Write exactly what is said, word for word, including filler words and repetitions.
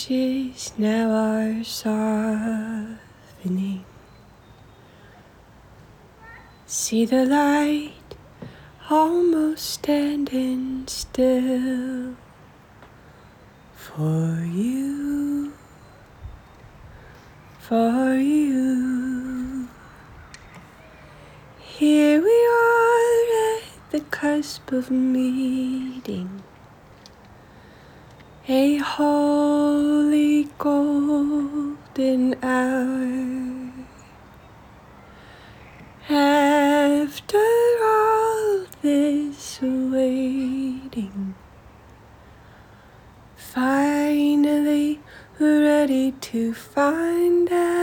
edges now are softening. See the light almost standing still for you, for you. Here we are at the cusp of meeting, a holy golden hour. After all this waiting, finally ready to find out